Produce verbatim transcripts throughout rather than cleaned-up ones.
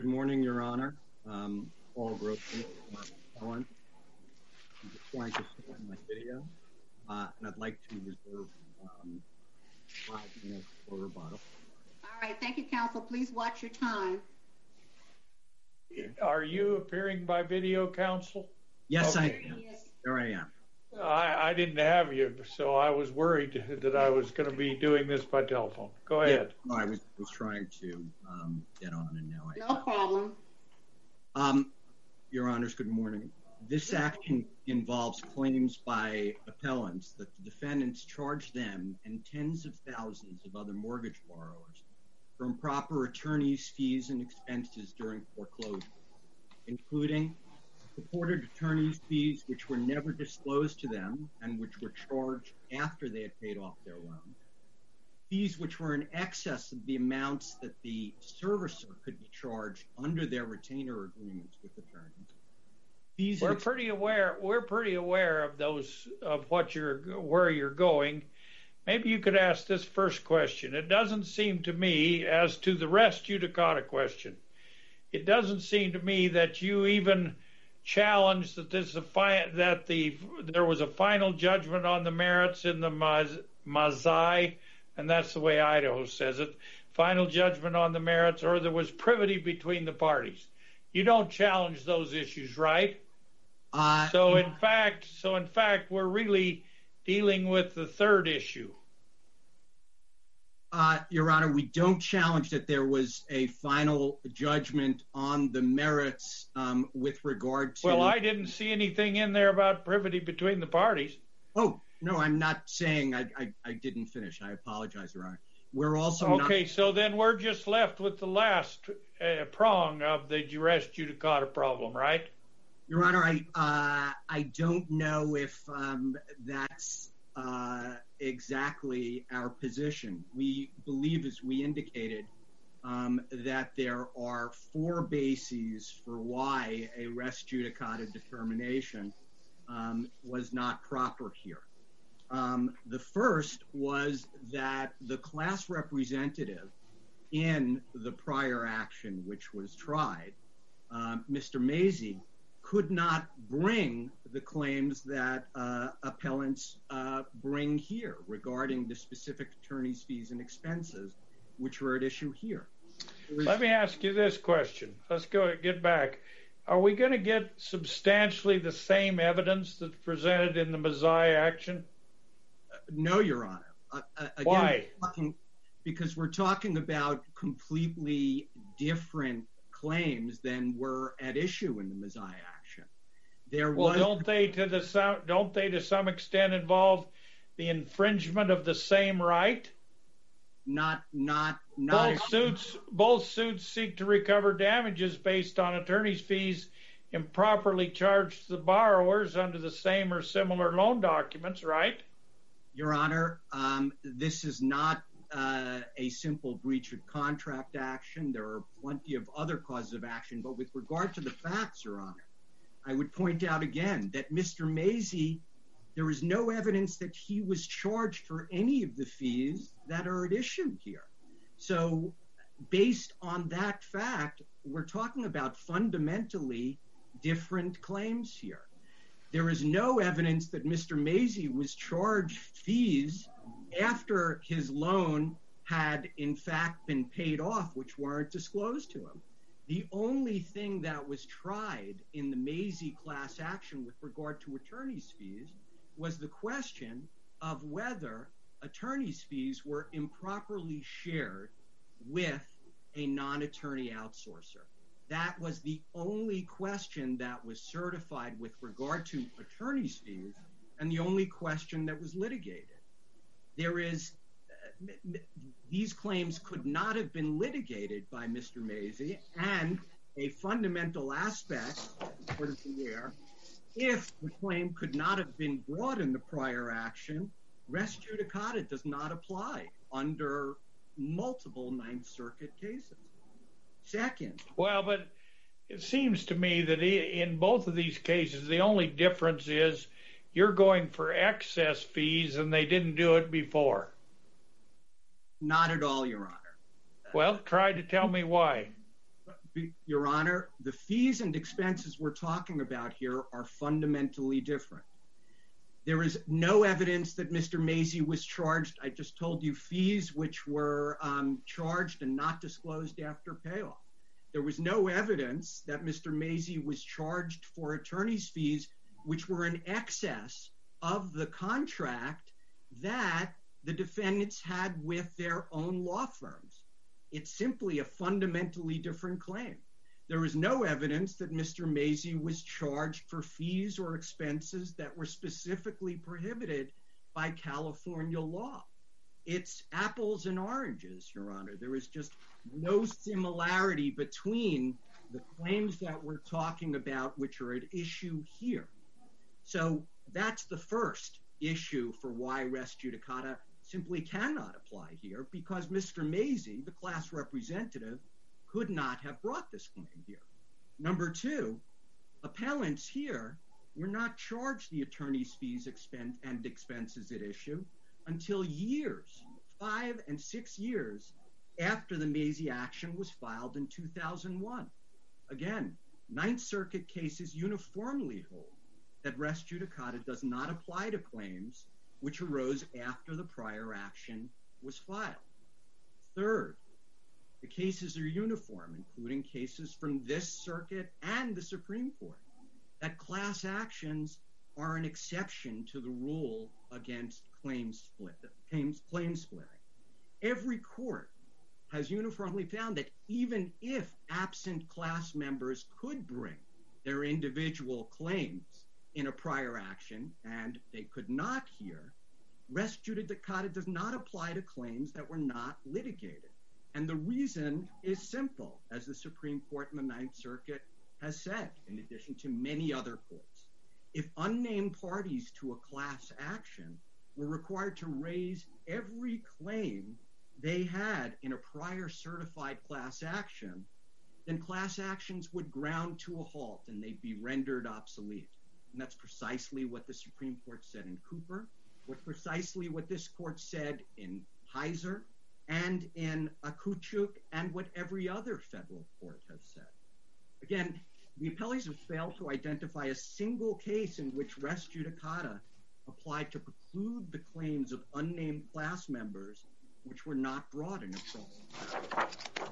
Good morning, Your Honor. Um, Paul Grossman, I'm just trying to start my video, uh, and I'd like to reserve um, five minutes for rebuttal. All right, thank you, counsel. Please watch your time. Are you appearing by video, counsel? Yes, Okay. I am. Yes. There I am. I, I didn't have you, so I was worried that I was going to be doing this by telephone. Go ahead. Yeah, no, I was, was trying to um, get on, and now I No problem. Um, Your Honors, good morning. This action involves claims by appellants that the defendants charge them and tens of thousands of other mortgage borrowers for improper attorney's fees and expenses during foreclosure, including purported attorney's fees which were never disclosed to them and which were charged after they had paid off their loan, fees which were in excess of the amounts that the servicer could be charged under their retainer agreements with attorneys. Fees We're ex- pretty aware. We're pretty aware of those of what you're where you're going. Maybe you could ask this first question. It doesn't seem to me, as to the res judicata question, it doesn't seem to me that you even challenged that this is a fi- that the there was a final judgment on the merits in the Maz- Mazai, and that's the way Idaho says it. Final judgment on the merits, or there was privity between the parties. You don't challenge those issues, right? Uh, So in fact, so in fact, we're really dealing with the third issue. Uh, Your Honor, we don't challenge that there was a final judgment on the merits um, with regard to... Well, I didn't see anything in there about privity between the parties. Oh, no, I'm not saying I, I, I didn't finish. I apologize, Your Honor. We're also Okay, not... so then we're just left with the last uh, prong of the res judicata problem, right? Your Honor, I uh, I don't know if um, that's uh, exactly our position. We believe, as we indicated, um, that there are four bases for why a res judicata determination um, was not proper here. Um, the first was that the class representative in the prior action, which was tried, um, Mister Mazie, could not bring the claims that uh, appellants uh, bring here regarding the specific attorney's fees and expenses, which were at issue here. Was, Let me ask you this question. Let's go get back. Are we going to get substantially the same evidence that's presented in the Mazai action? No, Your Honor. Uh, again, Why? we're talking, because we're talking about completely different claims than were at issue in the Mazai action. There Well, was don't they to the some don't they to some extent involve the infringement of the same right? not not not Both suits both suits seek to recover damages based on attorney's fees improperly charged to the borrowers under the same or similar loan documents, right? Your Honor, um, this is not uh, a simple breach of contract action. There are plenty of other causes of action. But with regard to the facts, Your Honor, I would point out again that Mister Mazie, there is no evidence that he was charged for any of the fees that are at issue here. So based on that fact, we're talking about fundamentally different claims here. There is no evidence that Mister Mazie was charged fees after his loan had in fact been paid off, which weren't disclosed to him. The only thing that was tried in the Mazie class action with regard to attorney's fees was the question of whether attorney's fees were improperly shared with a non-attorney outsourcer. That was the only question that was certified with regard to attorney's fees and the only question that was litigated. There is, uh, these claims could not have been litigated by Mister Mazie, and a fundamental aspect, according to where, if the claim could not have been brought in the prior action, res judicata does not apply under multiple Ninth Circuit cases. Second. Well, but it seems to me that in both of these cases, the only difference is you're going for excess fees and they didn't do it before. Not at all, Your Honor. Well, try to tell me why. Your Honor, the fees and expenses we're talking about here are fundamentally different. There is no evidence that Mister Mazie was charged. I just told you fees which were um, charged and not disclosed after payoff. There was no evidence that Mister Mazie was charged for attorney's fees which were in excess of the contract that the defendants had with their own law firms. It's simply a fundamentally different claim. There is no evidence that Mister Mazie was charged for fees or expenses that were specifically prohibited by California law. It's apples and oranges, Your Honor. There is just no similarity between the claims that we're talking about, which are at issue here. So that's the first issue for why res judicata simply cannot apply here, because Mister Mazie, the class representative, could not have brought this claim here. Number two, appellants here were not charged the attorney's fees expen- and expenses at issue until years, five and six years after the Mazie action was filed in two thousand one. Again, Ninth Circuit cases uniformly hold that res judicata does not apply to claims which arose after the prior action was filed. Third, the cases are uniform, including cases from this circuit and the Supreme Court, that class actions are an exception to the rule against claim split, claims, claim splitting. Every court has uniformly found that even if absent class members could bring their individual claims in a prior action, and they could not here, res judicata does not apply to claims that were not litigated. And the reason is simple, as the Supreme Court in the Ninth Circuit has said, in addition to many other courts. If unnamed parties to a class action were required to raise every claim they had in a prior certified class action, then class actions would ground to a halt and they'd be rendered obsolete. And that's precisely what the Supreme Court said in Cooper, what precisely what this court said in Heiser and in Akuchuk, and what every other federal court has said. Again, the appellees have failed to identify a single case in which res judicata applied to preclude the claims of unnamed class members which were not brought in a trial.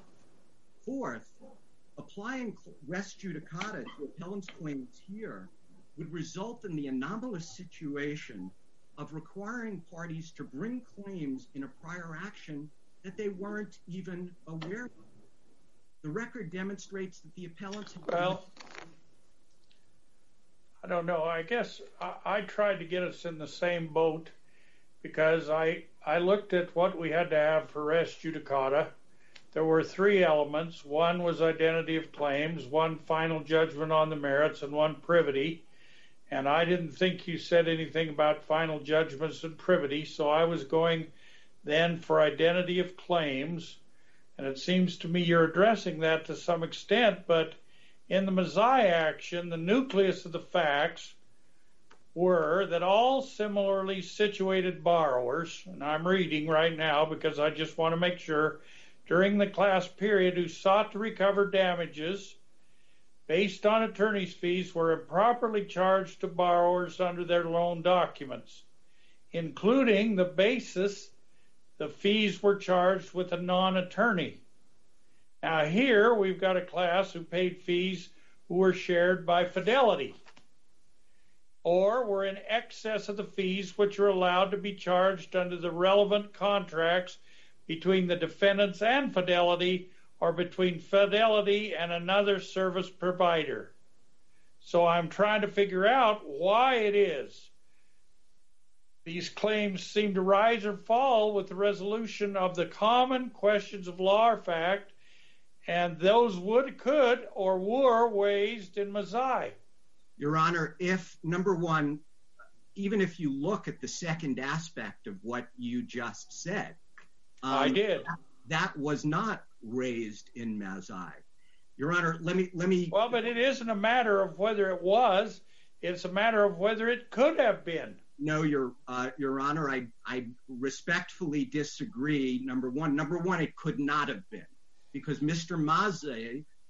Fourth, applying res judicata to appellants' claims here would result in the anomalous situation of requiring parties to bring claims in a prior action that they weren't even aware of. The record demonstrates that the appellants have... Well, I don't know. I guess I, I tried to get us in the same boat because I, I looked at what we had to have for res judicata. There were three elements. One was identity of claims, one final judgment on the merits, and one privity. And I didn't think you said anything about final judgments and privity, so I was going then for identity of claims. And it seems to me you're addressing that to some extent, but in the Mazzei action, the nucleus of the facts were that all similarly situated borrowers, and I'm reading right now because I just want to make sure, during the class period who sought to recover damages based on attorney's fees were improperly charged to borrowers under their loan documents, including the basis the fees were charged with a non-attorney. Now here we've got a class who paid fees who were shared by Fidelity or were in excess of the fees which are allowed to be charged under the relevant contracts between the defendants and Fidelity or between Fidelity and another service provider. So I'm trying to figure out why it is these claims seem to rise or fall with the resolution of the common questions of law or fact, and those would, could, or were raised in Mazzei. Your Honor, if, number one, even if you look at the second aspect of what you just said, um, I did. That, that was not raised in Mazzei. Your Honor, let me, let me... Well, but it isn't a matter of whether it was. It's a matter of whether it could have been. No, Your uh, Your Honor, I, I respectfully disagree. Number one, number one, it could not have been, because Mister Mazzei,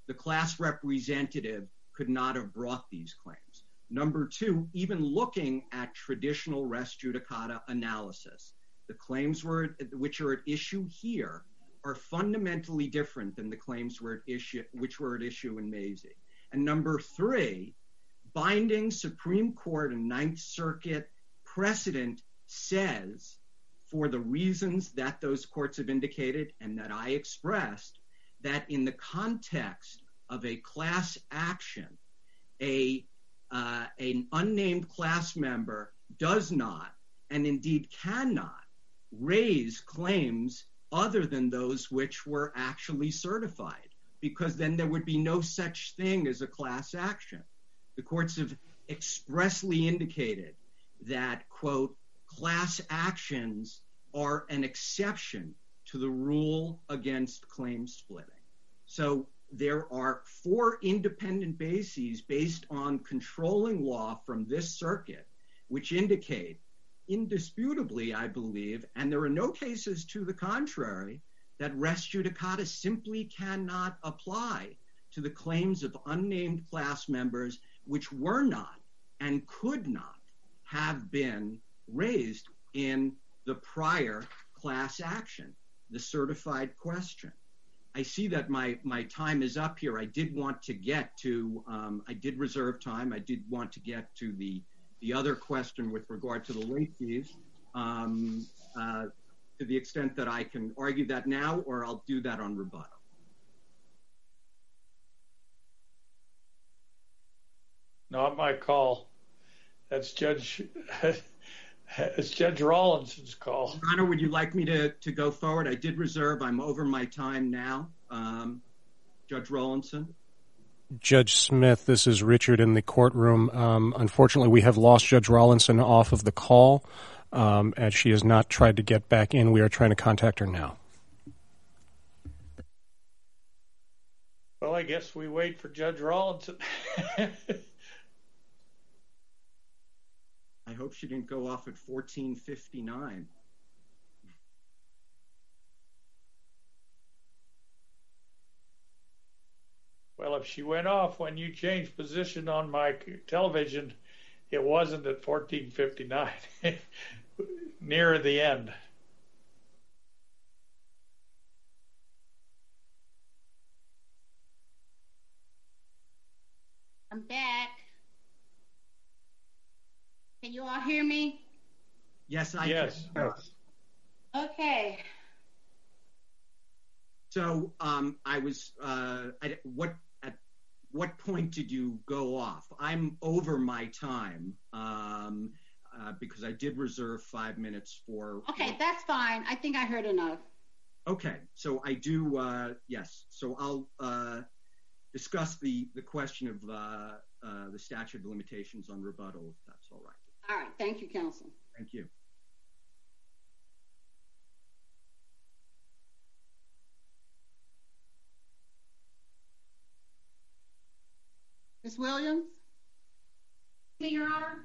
the class representative could not have brought these claims. Number two, even looking at traditional res judicata analysis, the claims were, which are at issue here are fundamentally different than the claims were at issue, which were at issue in Mazie. And number three, binding Supreme Court and Ninth Circuit precedent says, for the reasons that those courts have indicated and that I expressed, that in the context of a class action, a uh, an unnamed class member does not, and indeed cannot, raise claims other than those which were actually certified, because then there would be no such thing as a class action. The courts have expressly indicated that, quote, class actions are an exception to the rule against claim splitting. So there are four independent bases based on controlling law from this circuit, which indicate indisputably, I believe, and there are no cases to the contrary, that res judicata simply cannot apply to the claims of unnamed class members which were not and could not have been raised in the prior class action, the certified question. I see that my, my time is up here. I did want to get to, um, I did reserve time. I did want to get to the, the other question with regard to the late fees, um, uh, to the extent that I can argue that now, or I'll do that on rebuttal. Not my call. That's Judge it's Judge Rawlinson's call. Your Honor, would you like me to, to go forward? I did reserve. I'm over my time now. Um, Judge Rawlinson. Judge Smith, this is Richard in the courtroom. Um, unfortunately, we have lost Judge Rawlinson off of the call, um, as she has not tried to get back in. We are trying to contact her now. Well, I guess we wait for Judge Rawlinson. I hope she didn't go off at fourteen fifty-nine. Well, if she went off when you changed position on my television, it wasn't at fourteen fifty-nine, near the end. I'm back. Can you all hear me? Yes, I yes. can. Yes. Okay. So um, I was, uh, I, what at what point did you go off? I'm over my time um, uh, because I did reserve five minutes for. Okay, that's fine. I think I heard enough. Okay, so I do, uh, yes. So I'll uh, discuss the, the question of uh, uh, the statute of limitations on rebuttal, if that's all right. All right. Thank you, counsel. Thank you. Miz Williams? Me, Your Honor?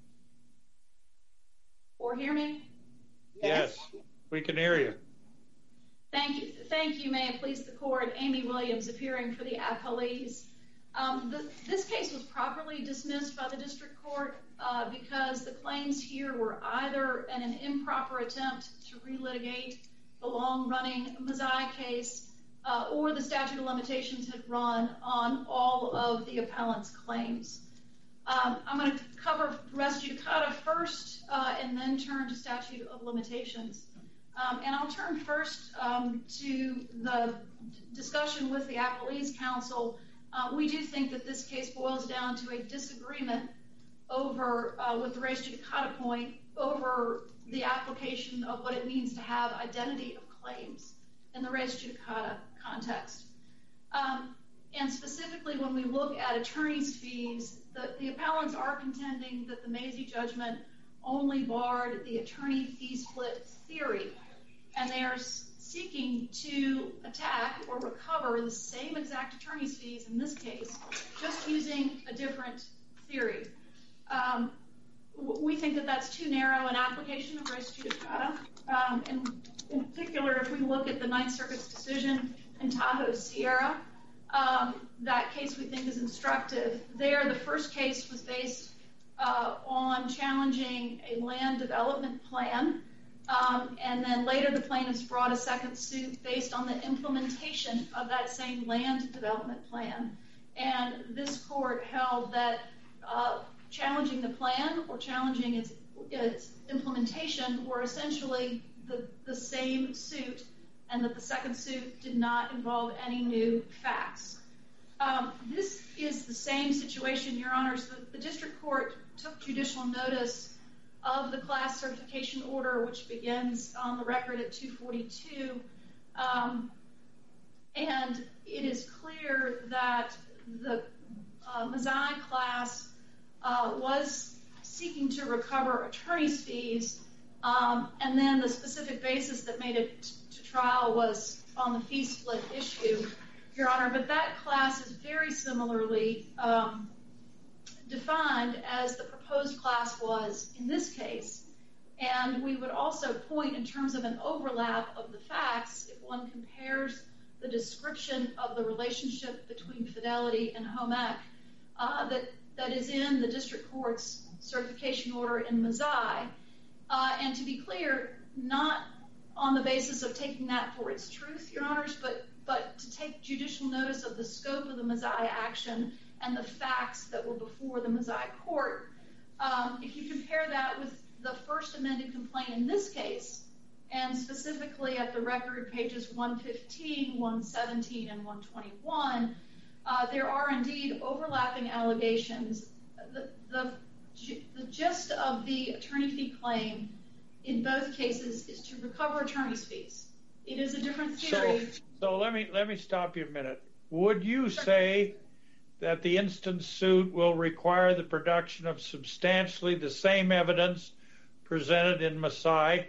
Or hear me? Yes, we can hear you. Thank you. Thank you. May it please the court. Amy Williams, appearing for the appellees. Um, the, this case was properly dismissed by the district court uh, because the claims here were either an, an improper attempt to relitigate the long-running Mazzei case uh, or the statute of limitations had run on all of the appellant's claims. Um, I'm going to cover res judicata first uh, and then turn to statute of limitations. Um, and I'll turn first um, to the discussion with the appellees counsel. Uh, we do think that this case boils down to a disagreement over, uh, with the res judicata point, over the application of what it means to have identity of claims in the res judicata context. Um, and specifically, when we look at attorney's fees, the, the appellants are contending that the Mazie judgment only barred the attorney fee split theory, and they are seeking to attack or recover the same exact attorney's fees in this case, just using a different theory. Um, we think that that's too narrow an application of res judicata. Um, and in particular, if we look at the Ninth Circuit's decision in Tahoe Sierra, um, case we think is instructive. There, the first case was based uh, on challenging a land development plan, um, and then later the plaintiffs brought a second suit based on the implementation of that same land development plan. And this court held that uh, challenging the plan or challenging its, its implementation were essentially the, the same suit, and that the second suit did not involve any new facts. Um, this is the same situation, Your Honors. The, the district court took judicial notice of the class certification order, which begins on the record at two forty-two. Um, and it is clear that the uh, Mazzei class uh, was seeking to recover attorney's fees, um, and then the specific basis that made it t- to trial was on the fee split issue, Your Honor. But that class is very similarly um, defined as the proposed class was in this case. And we would also point in terms of an overlap of the facts, if one compares the description of the relationship between Fidelity and Home Ec uh, that, that is in the district court's certification order in Mazzei. Uh, and to be clear, not on the basis of taking that for its truth, Your Honors, but, but to take judicial notice of the scope of the Mazzei action and the facts that were before the Mazzei court. Um, if you compare that with the first amended complaint in this case, and specifically at the record pages one fifteen, one seventeen, and one twenty-one, uh, there are indeed overlapping allegations. The, the, the gist of the attorney fee claim in both cases is to recover attorney's fees. It is a different theory. So, so let me let me stop you a minute. Would you say that the instant suit will require the production of substantially the same evidence presented in Mazzei?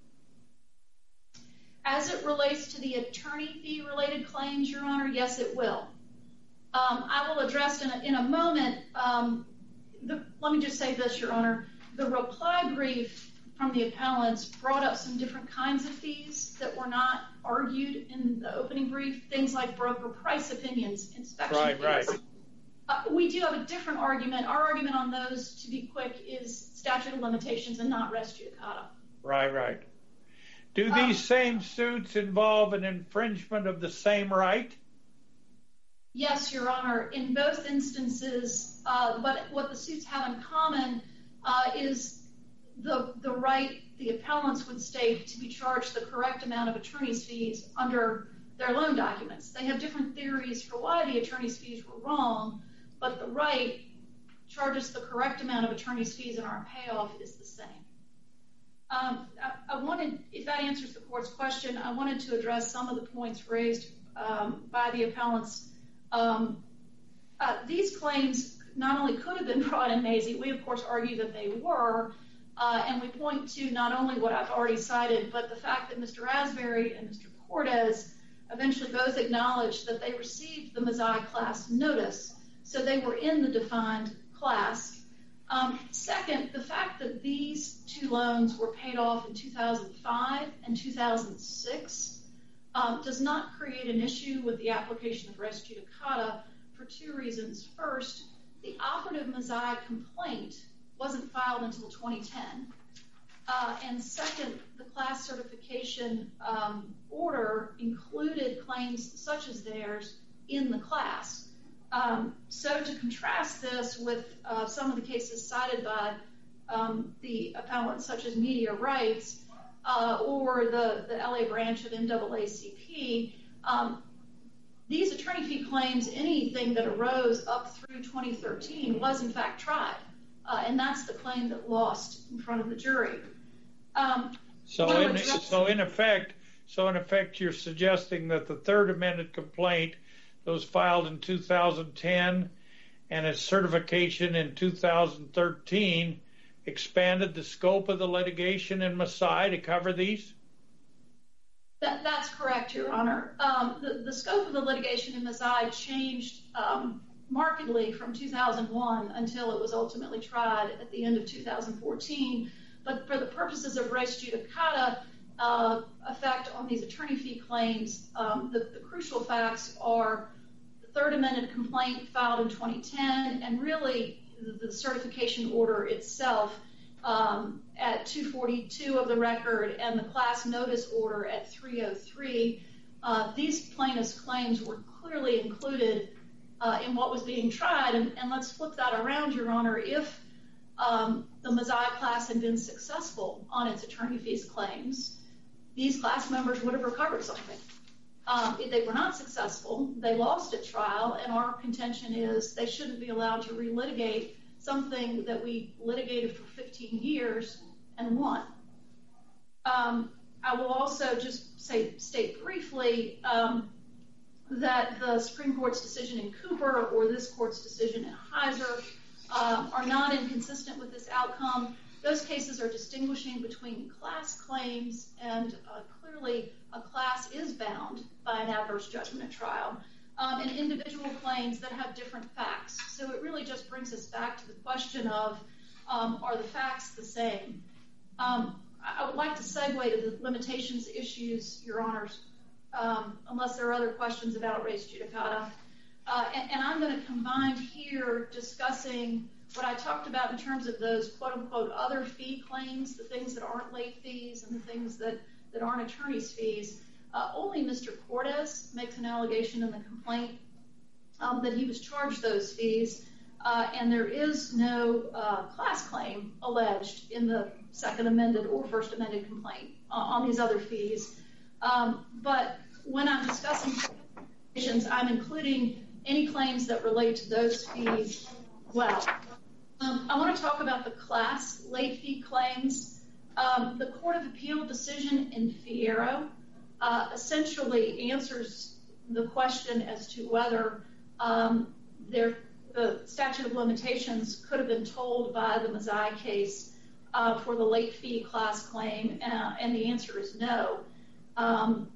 As it relates to the attorney fee related claims, Your Honor, yes, it will. Um, I will address in a, in a moment. Um, the, let me just say this, Your Honor. The reply brief from the appellants brought up some different kinds of fees that were not argued in the opening brief, things like broker price opinions, inspection right, fees. Right, right. Uh, we do have a different argument. Our argument on those, to be quick, is statute of limitations and not res judicata. Right, right. Do these um, same suits involve an infringement of the same right? Yes, Your Honor. In both instances, uh, but what the suits have in common uh, is the the right the appellants would state to be charged the correct amount of attorney's fees under their loan documents. They have different theories for why the attorney's fees were wrong, but the right charges the correct amount of attorney's fees and our payoff is the same. Um, I, I wanted, if that answers the court's question, I wanted to address some of the points raised um, by the appellants. Um, uh, these claims not only could have been brought in Mazzei, we of course argue that they were, uh, and we point to not only what I've already cited, but the fact that Mister Asbury and Mister Cortez eventually both acknowledged that they received the Mazzei class notice, so they were in the defined class. Um, second, the fact that these two loans were paid off in two thousand five and two thousand six um, does not create an issue with the application of res judicata for two reasons. First, the operative Mazzei complaint wasn't filed until twenty ten. Uh, and second, the class certification um, order included claims such as theirs in the class. Um, so to contrast this with uh, some of the cases cited by um, the appellants, such as Media Rights uh, or the, the L A branch of N double A C P, um, these attorney fee claims, anything that arose up through twenty thirteen was in fact tried, uh, and that's the claim that lost in front of the jury. Um, so, in, address- so in effect, so in effect, you're suggesting that the third amended complaint that was filed in two thousand ten and its certification in two thousand thirteen expanded the scope of the litigation in Mazzei to cover these? That, that's correct, Your Honor. Um, the, the scope of the litigation in Mazzei changed um, markedly from two thousand one until it was ultimately tried at the end of two thousand fourteen. But for the purposes of res judicata uh, effect on these attorney fee claims, um, the, the crucial facts are third amended complaint filed in twenty ten, and really the, the certification order itself um, at two forty-two of the record and the class notice order at three oh three, uh, these plaintiffs' claims were clearly included uh, in what was being tried. And, and let's flip that around, Your Honor. If um, the Mazzei class had been successful on its attorney fees claims, these class members would have recovered something. Um, if they were not successful, they lost at trial, and our contention is they shouldn't be allowed to relitigate something that we litigated for fifteen years and won. Um, I will also just say, state briefly um, that the Supreme Court's decision in Cooper or this court's decision in Heiser um, are not inconsistent with this outcome. Those cases are distinguishing between class claims, and uh, clearly a class is bound by an adverse judgment at trial, um, and individual claims that have different facts. So it really just brings us back to the question of, um, are the facts the same? Um, I would like to segue to the limitations issues, Your Honors, um, unless there are other questions about res judicata. Uh, and, and I'm going to combine here discussing what I talked about in terms of those quote-unquote other fee claims, the things that aren't late fees and the things that, that aren't attorney's fees. Uh, only Mister Cordes makes an allegation in the complaint um, that he was charged those fees, uh, and there is no uh, class claim alleged in the second amended or first amended complaint uh, on these other fees. Um, but when I'm discussing I'm including any claims that relate to those fees as well. Um, I want to talk about the class late fee claims. Um, the Court of Appeal decision in Fierro uh, essentially answers the question as to whether um, there, the statute of limitations could have been told by the Mazzei case uh, for the late fee class claim, uh, and the answer is no. Um,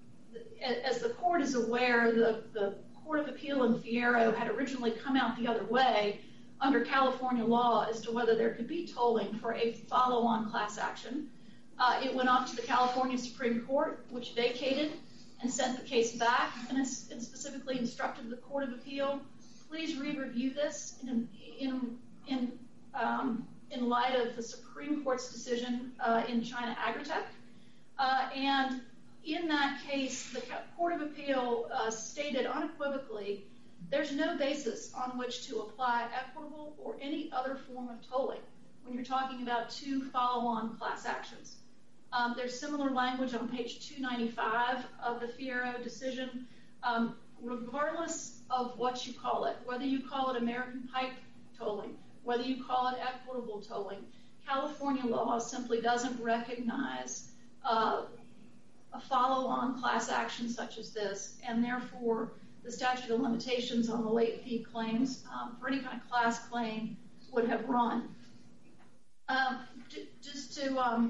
as the court is aware, the, the Court of Appeal in Fierro had originally come out the other way under California law as to whether there could be tolling for a follow-on class action. Uh, it went off to the California Supreme Court, which vacated and sent the case back, and, and specifically instructed the Court of Appeal, please re-review this in, in, in, um, in light of the Supreme Court's decision uh, in China Agritech. Uh, and in that case, the Court of Appeal uh, stated unequivocally there's no basis on which to apply equitable or any other form of tolling when you're talking about two follow-on class actions. Um, there's similar language on page two ninety-five of the Fierro decision. Um, regardless of what you call it, whether you call it American pipe tolling, whether you call it equitable tolling, California law simply doesn't recognize uh, a follow-on class action such as this, and therefore the statute of limitations on the late fee claims um, for any kind of class claim would have run. Um, j- just to, um,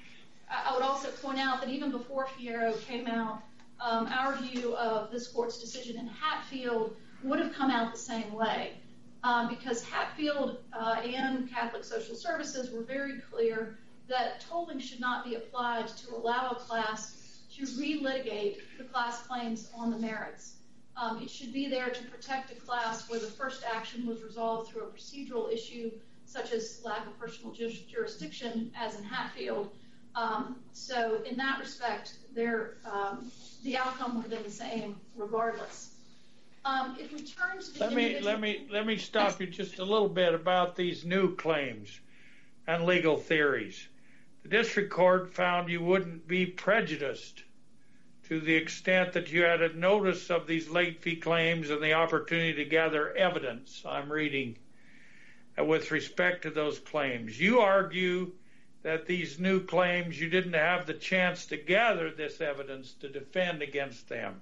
I would also point out that even before Fierro came out, um, our view of this court's decision in Hatfield would have come out the same way, um, because Hatfield uh, and Catholic Social Services were very clear that tolling should not be applied to allow a class to relitigate the class claims on the merits. Um, it should be there to protect a class where the first action was resolved through a procedural issue, such as lack of personal ju- jurisdiction, as in Hatfield. Um, so in that respect, um, the outcome would have been the same regardless. Um, if we turn to the let me let me let me stop you just a little bit about these new claims and legal theories. The district court found you wouldn't be prejudiced to the extent that you had a notice of these late fee claims and the opportunity to gather evidence, I'm reading, with respect to those claims. You argue that these new claims, you didn't have the chance to gather this evidence to defend against them.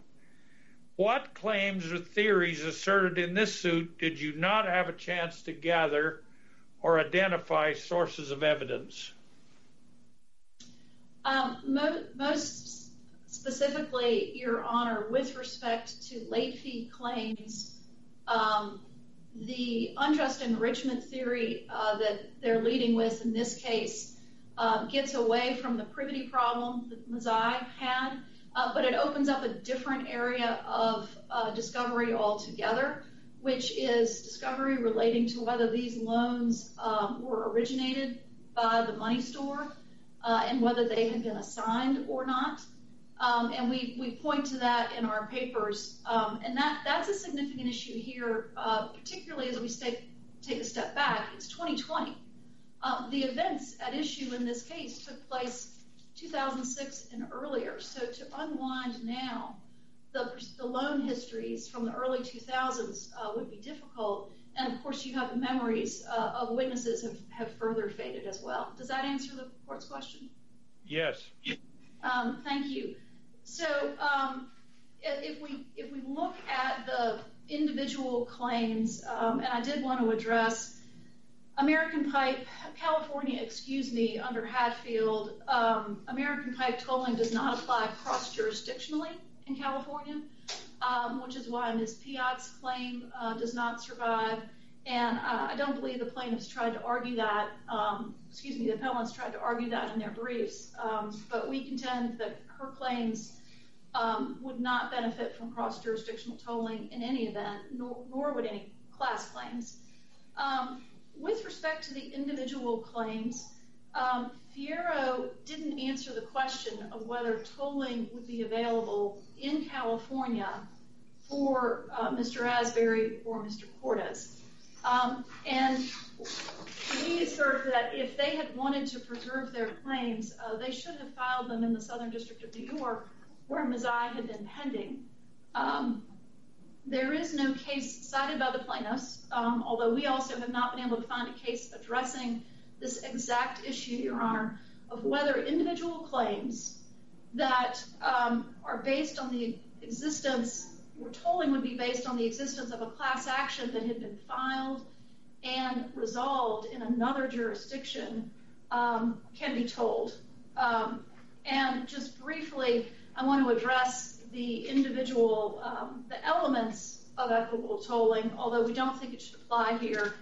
What claims or theories asserted in this suit did you not have a chance to gather or identify sources of evidence? Um, mo- most specifically, Your Honor, with respect to late fee claims, um, the unjust enrichment theory uh, that they're leading with in this case uh, gets away from the privity problem that Mazzei had, uh, but it opens up a different area of uh, discovery altogether, which is discovery relating to whether these loans um, were originated by the money store uh, and whether they had been assigned or not. Um, and we, we point to that in our papers. Um, and that, that's a significant issue here, uh, particularly as we stay, take a step back. It's twenty twenty. Uh, the events at issue in this case took place two thousand six and earlier. So to unwind now the, the loan histories from the early two thousands uh, would be difficult. And, of course, you have the memories uh, of witnesses have, have further faded as well. Does that answer the court's question? Yes. Um, thank you. So um, if we if we look at the individual claims, um, and I did want to address American Pipe, California, excuse me, under Hatfield, um, American Pipe tolling does not apply cross-jurisdictionally in California, um, which is why Miz Piatt's claim uh, does not survive. And uh, I don't believe the plaintiffs tried to argue that, um, excuse me, the appellants tried to argue that in their briefs. Um, but we contend that her claims um, would not benefit from cross-jurisdictional tolling in any event, nor, nor would any class claims. Um, with respect to the individual claims, um, Fierro didn't answer the question of whether tolling would be available in California for uh, Mister Asbury or Mister Cortez. Um, and we assert that if they had wanted to preserve their claims, uh, they should have filed them in the Southern District of New York, where Mazzei had been pending. Um, there is no case cited by the plaintiffs, um, although we also have not been able to find a case addressing this exact issue, Your Honor, of whether individual claims that um, are based on the existence, or tolling would be based on the existence of a class action that had been filed and resolved in another jurisdiction, um, can be tolled. Um, and just briefly, I want to address the individual, um, the elements of equitable tolling, although we don't think it should apply here.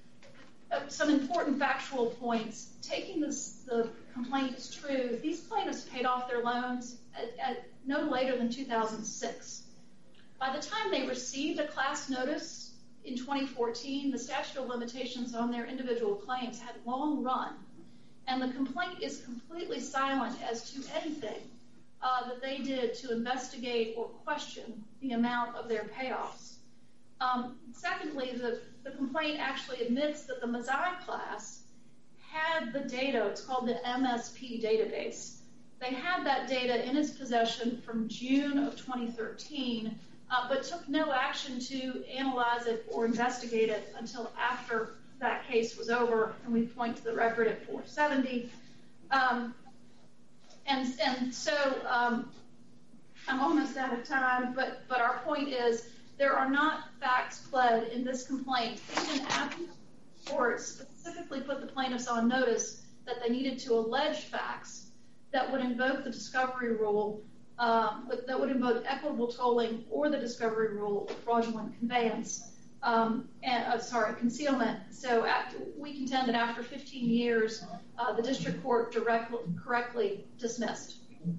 Uh, some important factual points. Taking this, the complaint as true, these plaintiffs paid off their loans at, at no later than two thousand six. By the time they received a class notice in twenty fourteen, the statute of limitations on their individual claims had long run, and the complaint is completely silent as to anything uh, that they did to investigate or question the amount of their payoffs. Um, secondly, the, the complaint actually admits that the Mazzei class had the data. It's called the M S P database. They had that data in its possession from June of twenty thirteen, uh, but took no action to analyze it or investigate it until after that case was over, and we point to the record at four seventy. Um, and, and so um, I'm almost out of time, but, but our point is there are not facts pled in this complaint. Even after the court specifically put the plaintiffs on notice that they needed to allege facts that would invoke the discovery rule, um, that would invoke equitable tolling or the discovery rule of fraudulent conveyance, um, and, uh, sorry, concealment. So after, we contend that after fifteen years, uh, the district court directly, correctly dismissed.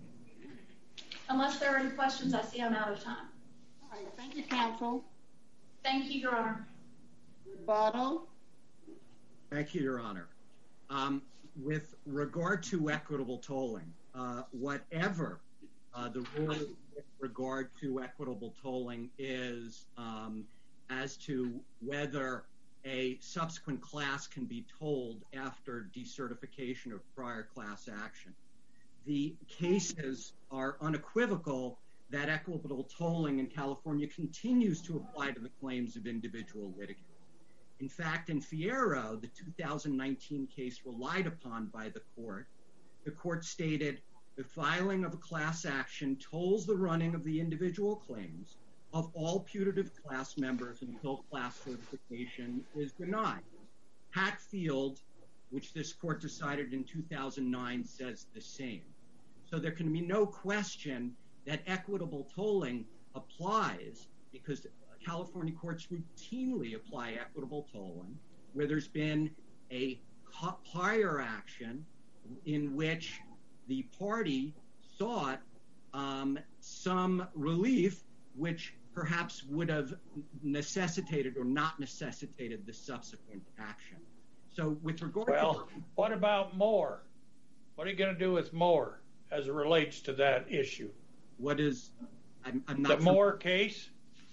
Unless there are any questions, I see I'm out of time. All right, thank you, counsel. Thank you, Your Honor. Rebuttal. Thank you, Your Honor. Um, with regard to equitable tolling, uh, whatever uh, the rule with regard to equitable tolling is um, as to whether a subsequent class can be tolled after decertification of prior class action. The cases are unequivocal that equitable tolling in California continues to apply to the claims of individual litigants. In fact, in Fierro, the two thousand nineteen case relied upon by the court, the court stated the filing of a class action tolls the running of the individual claims of all putative class members until class certification is denied. Hatfield, which this court decided in two thousand nine, says the same. So there can be no question that equitable tolling applies because California courts routinely apply equitable tolling where there's been a prior action in which the party sought um, some relief which perhaps would have necessitated or not necessitated the subsequent action. So with regard well, to... what about Moore? What are you going to do with Moore as it relates to that issue? What is... I'm, I'm not the Moore case?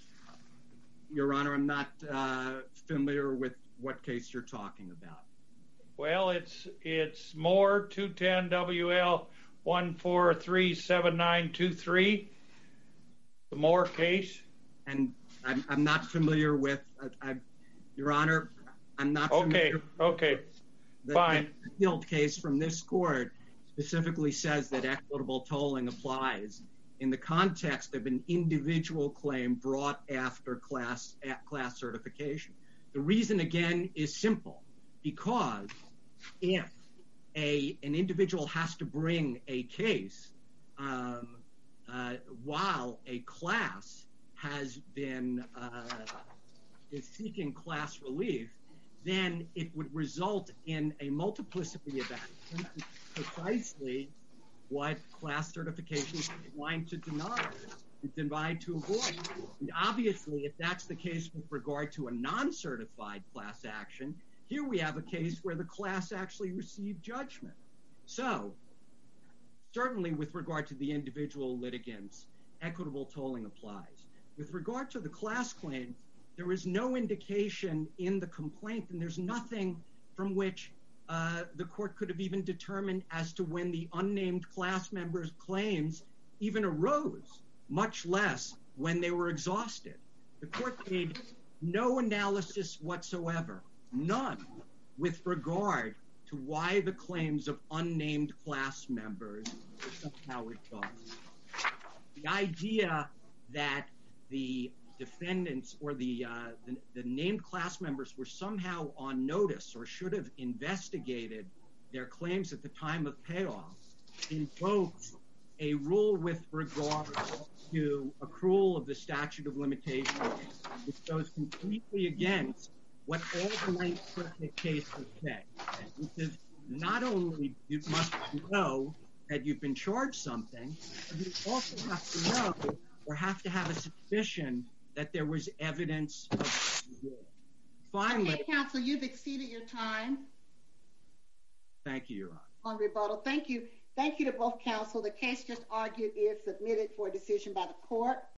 Your Honor, I'm not uh, familiar with what case you're talking about. Well, it's it's Moore two ten W L one four three seven nine two three. The Moore case. And I'm, I'm not familiar with, I, I, Your Honor, I'm not familiar. Okay, okay, the, fine. The Field case from this court specifically says that equitable tolling applies in the context of an individual claim brought after class class certification. The reason, again, is simple. Because if a an individual has to bring a case um, uh, while a class has been uh, is seeking class relief, then it would result in a multiplicity of actions, precisely what class certification is designed to deny, designed to avoid. And obviously, if that's the case with regard to a non-certified class action, here we have a case where the class actually received judgment. So, certainly with regard to the individual litigants, equitable tolling applies. With regard to the class claim, there is no indication in the complaint, and there's nothing from which uh, the court could have even determined as to when the unnamed class members' claims even arose, much less when they were exhausted. The court made no analysis whatsoever, none, with regard to why the claims of unnamed class members were somehow exhausted. The idea that the defendants or the, uh, the the named class members were somehow on notice or should have investigated their claims at the time of payoff invokes a rule with regard to accrual of the statute of limitations, which goes completely against what all the Ninth Circuit cases say, which is not only you must know that you've been charged something, but you also have to know or have to have a suspicion that there was evidence of guilt. Finally, okay, counsel, you've exceeded your time. Thank you, Your Honor. On rebuttal, thank you. Thank you to both counsel. The case just argued is submitted for decision by the court.